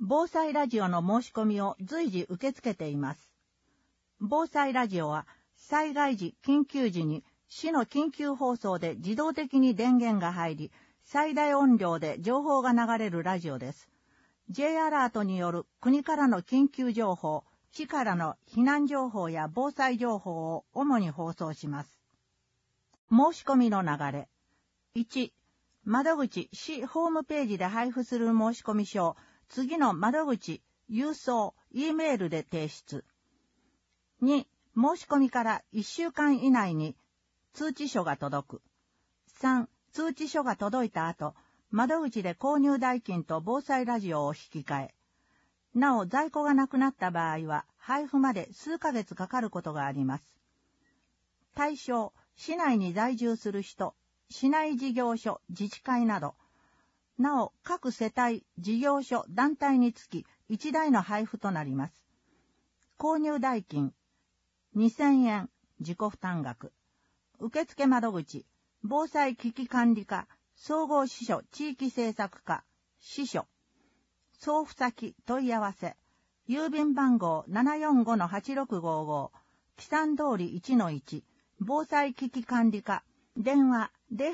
防災ラジオの申し込みを随時受け付けています。防災ラジオは災害時、緊急時に市の緊急放送で自動的に電源が入り、最大音量で情報が流れるラジオです。J アラートによる国からの緊急情報、市からの避難情報や防災情報を主に放送します。申し込みの流れ。1、窓口市ホームページで配布する申し込み書を次の窓口、郵送、E メールで提出。2、申し込みから1週間以内に通知書が届く。3、通知書が届いた後、窓口で購入代金と防災ラジオを引き換え。なお、在庫がなくなった場合は、配布まで数ヶ月かかることがあります。対象、市内に在住する人、市内事業所、自治会など。なお、各世帯、事業所、団体につき1台の配布となります。購入代金、2000円、自己負担額。受付窓口、防災危機管理課、総合支所地域政策課、支所。送付先問い合わせ。郵便番号 745-8655、木山通り 1-1、防災危機管理課。電話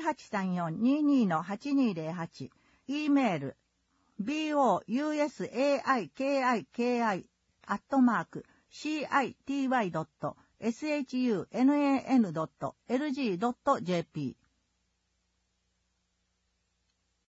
0834-22-8208。E メール bousaiiki@city.shunnan.lg.jp